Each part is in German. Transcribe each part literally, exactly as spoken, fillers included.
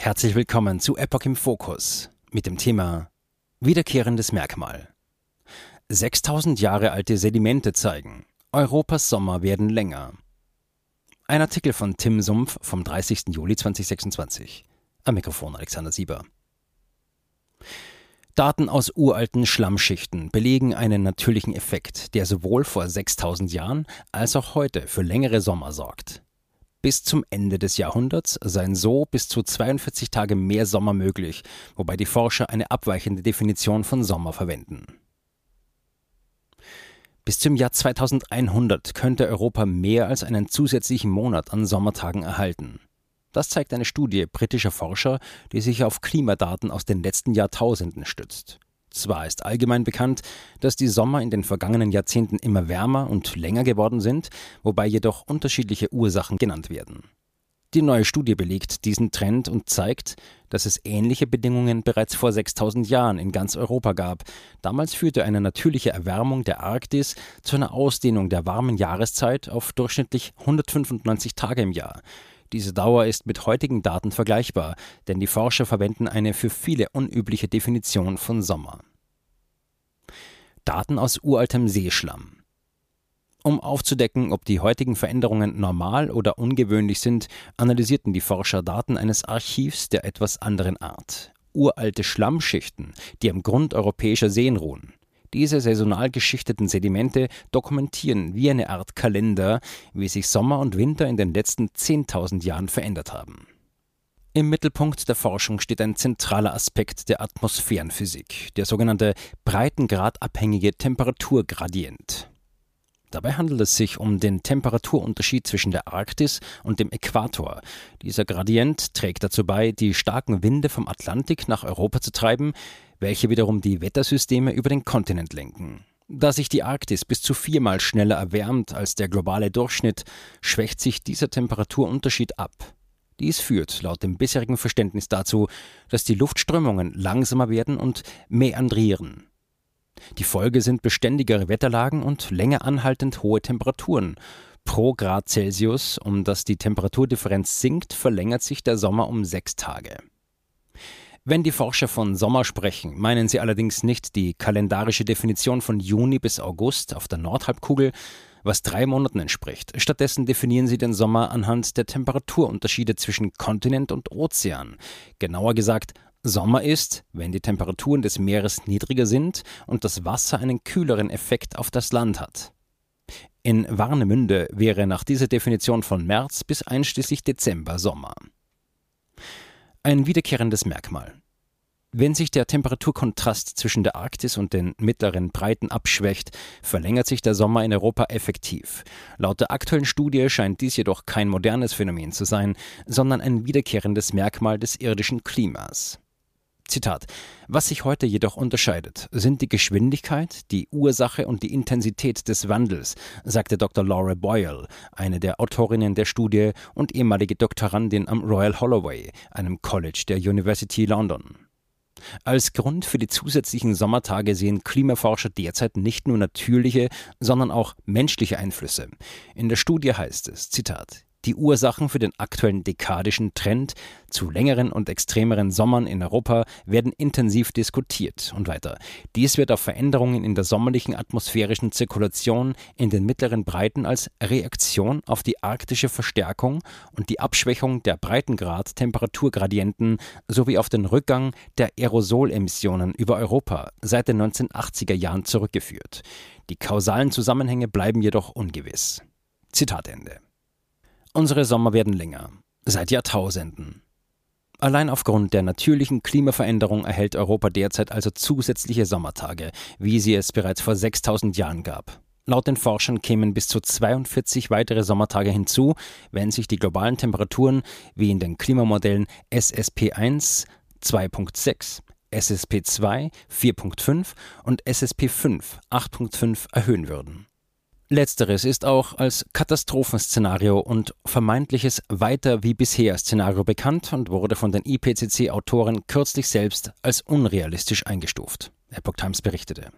Herzlich willkommen zu Epoch im Fokus mit dem Thema Wiederkehrendes Merkmal. sechstausend Jahre alte Sedimente zeigen, Europas Sommer werden länger. Ein Artikel von Tim Sumpf vom dreißigsten Juli zweitausendsechsundzwanzig. Am Mikrofon Alexander Sieber. Daten aus uralten Schlammschichten belegen einen natürlichen Effekt, der sowohl vor sechstausend Jahren als auch heute für längere Sommer sorgt. Bis zum Ende des Jahrhunderts seien so bis zu zweiundvierzig Tage mehr Sommer möglich, wobei die Forscher eine abweichende Definition von Sommer verwenden. Bis zum Jahr zweitausendeinhundert könnte Europa mehr als einen zusätzlichen Monat an Sommertagen erhalten. Das zeigt eine Studie britischer Forscher, die sich auf Klimadaten aus den letzten Jahrtausenden stützt. Zwar ist allgemein bekannt, dass die Sommer in den vergangenen Jahrzehnten immer wärmer und länger geworden sind, wobei jedoch unterschiedliche Ursachen genannt werden. Die neue Studie belegt diesen Trend und zeigt, dass es ähnliche Bedingungen bereits vor sechstausend Jahren in ganz Europa gab. Damals führte eine natürliche Erwärmung der Arktis zu einer Ausdehnung der warmen Jahreszeit auf durchschnittlich hundertfünfundneunzig Tage im Jahr. Diese Dauer ist mit heutigen Daten vergleichbar, denn die Forscher verwenden eine für viele unübliche Definition von Sommer. Daten aus uraltem Seeschlamm. Um aufzudecken, ob die heutigen Veränderungen normal oder ungewöhnlich sind, analysierten die Forscher Daten eines Archivs der etwas anderen Art. Uralte Schlammschichten, die am Grund europäischer Seen ruhen. Diese saisonal geschichteten Sedimente dokumentieren wie eine Art Kalender, wie sich Sommer und Winter in den letzten zehntausend Jahren verändert haben. Im Mittelpunkt der Forschung steht ein zentraler Aspekt der Atmosphärenphysik, der sogenannte breitengrad-abhängige Temperaturgradient. Dabei handelt es sich um den Temperaturunterschied zwischen der Arktis und dem Äquator. Dieser Gradient trägt dazu bei, die starken Winde vom Atlantik nach Europa zu treiben, welche wiederum die Wettersysteme über den Kontinent lenken. Da sich die Arktis bis zu viermal schneller erwärmt als der globale Durchschnitt, schwächt sich dieser Temperaturunterschied ab. Dies führt laut dem bisherigen Verständnis dazu, dass die Luftströmungen langsamer werden und mäandrieren. Die Folge sind beständigere Wetterlagen und länger anhaltend hohe Temperaturen. Pro Grad Celsius, um das die Temperaturdifferenz sinkt, verlängert sich der Sommer um sechs Tage. Wenn die Forscher von Sommer sprechen, meinen sie allerdings nicht die kalendarische Definition von Juni bis August auf der Nordhalbkugel, was drei Monaten entspricht. Stattdessen definieren sie den Sommer anhand der Temperaturunterschiede zwischen Kontinent und Ozean. Genauer gesagt, Sommer ist, wenn die Temperaturen des Meeres niedriger sind und das Wasser einen kühleren Effekt auf das Land hat. In Warnemünde wäre nach dieser Definition von März bis einschließlich Dezember Sommer. Ein wiederkehrendes Merkmal. Wenn sich der Temperaturkontrast zwischen der Arktis und den mittleren Breiten abschwächt, verlängert sich der Sommer in Europa effektiv. Laut der aktuellen Studie scheint dies jedoch kein modernes Phänomen zu sein, sondern ein wiederkehrendes Merkmal des irdischen Klimas. Zitat: Was sich heute jedoch unterscheidet, sind die Geschwindigkeit, die Ursache und die Intensität des Wandels, sagte Doktor Laura Boyle, eine der Autorinnen der Studie und ehemalige Doktorandin am Royal Holloway, einem College der University London. Als Grund für die zusätzlichen Sommertage sehen Klimaforscher derzeit nicht nur natürliche, sondern auch menschliche Einflüsse. In der Studie heißt es, Zitat: Die Ursachen für den aktuellen dekadischen Trend zu längeren und extremeren Sommern in Europa werden intensiv diskutiert. Und weiter. Dies wird auf Veränderungen in der sommerlichen atmosphärischen Zirkulation in den mittleren Breiten als Reaktion auf die arktische Verstärkung und die Abschwächung der Breitengrad-Temperaturgradienten sowie auf den Rückgang der Aerosolemissionen über Europa seit den neunzehnhundertachtziger Jahren zurückgeführt. Die kausalen Zusammenhänge bleiben jedoch ungewiss. Zitat Ende. Unsere Sommer werden länger, seit Jahrtausenden. Allein aufgrund der natürlichen Klimaveränderung erhält Europa derzeit also zusätzliche Sommertage, wie sie es bereits vor sechstausend Jahren gab. Laut den Forschern kämen bis zu zweiundvierzig weitere Sommertage hinzu, wenn sich die globalen Temperaturen wie in den Klimamodellen S S P eins zwei Punkt sechs, S S P zwei vier Punkt fünf und S S P fünf acht Punkt fünf erhöhen würden. Letzteres ist auch als Katastrophenszenario und vermeintliches Weiter-wie-bisher-Szenario bekannt und wurde von den I P C C-Autoren kürzlich selbst als unrealistisch eingestuft. Epoch Times berichtete.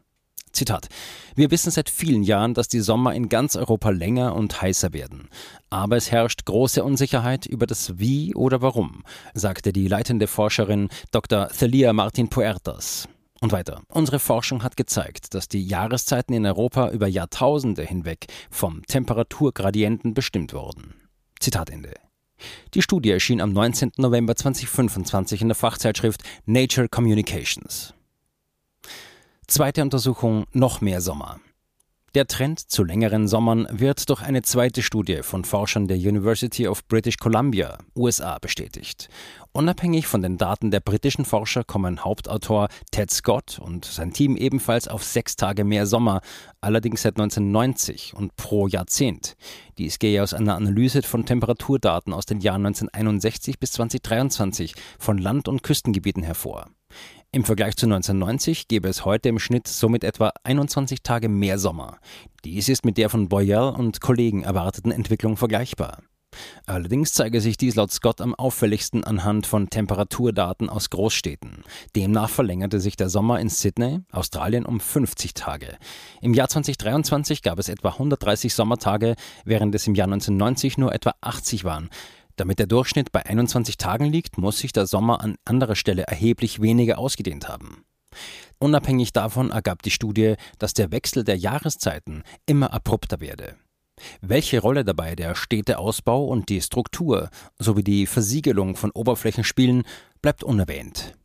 Zitat: Wir wissen seit vielen Jahren, dass die Sommer in ganz Europa länger und heißer werden. Aber es herrscht große Unsicherheit über das Wie oder Warum, sagte die leitende Forscherin Doktor Thalia Martin Puertas. Und weiter: Unsere Forschung hat gezeigt, dass die Jahreszeiten in Europa über Jahrtausende hinweg vom Temperaturgradienten bestimmt wurden. Zitat Ende. Die Studie erschien am neunzehnten November zweitausendfünfundzwanzig in der Fachzeitschrift Nature Communications. Zweite Untersuchung: noch mehr Sommer. Der Trend zu längeren Sommern wird durch eine zweite Studie von Forschern der University of British Columbia, U S A, bestätigt. Unabhängig von den Daten der britischen Forscher kommen Hauptautor Ted Scott und sein Team ebenfalls auf sechs Tage mehr Sommer, allerdings seit neunzehnhundertneunzig und pro Jahrzehnt. Dies gehe aus einer Analyse von Temperaturdaten aus den Jahren neunzehnhunderteinundsechzig bis zweitausenddreiundzwanzig von Land- und Küstengebieten hervor. Im Vergleich zu neunzehnhundertneunzig gäbe es heute im Schnitt somit etwa einundzwanzig Tage mehr Sommer. Dies ist mit der von Boyle und Kollegen erwarteten Entwicklung vergleichbar. Allerdings zeige sich dies laut Scott am auffälligsten anhand von Temperaturdaten aus Großstädten. Demnach verlängerte sich der Sommer in Sydney, Australien, um fünfzig Tage. Im Jahr zweitausenddreiundzwanzig gab es etwa hundertdreißig Sommertage, während es im Jahr neunzehnhundertneunzig nur etwa achtzig waren. Damit der Durchschnitt bei einundzwanzig Tagen liegt, muss sich der Sommer an anderer Stelle erheblich weniger ausgedehnt haben. Unabhängig davon ergab die Studie, dass der Wechsel der Jahreszeiten immer abrupter werde. Welche Rolle dabei der Städteausbau und die Struktur sowie die Versiegelung von Oberflächen spielen, bleibt unerwähnt.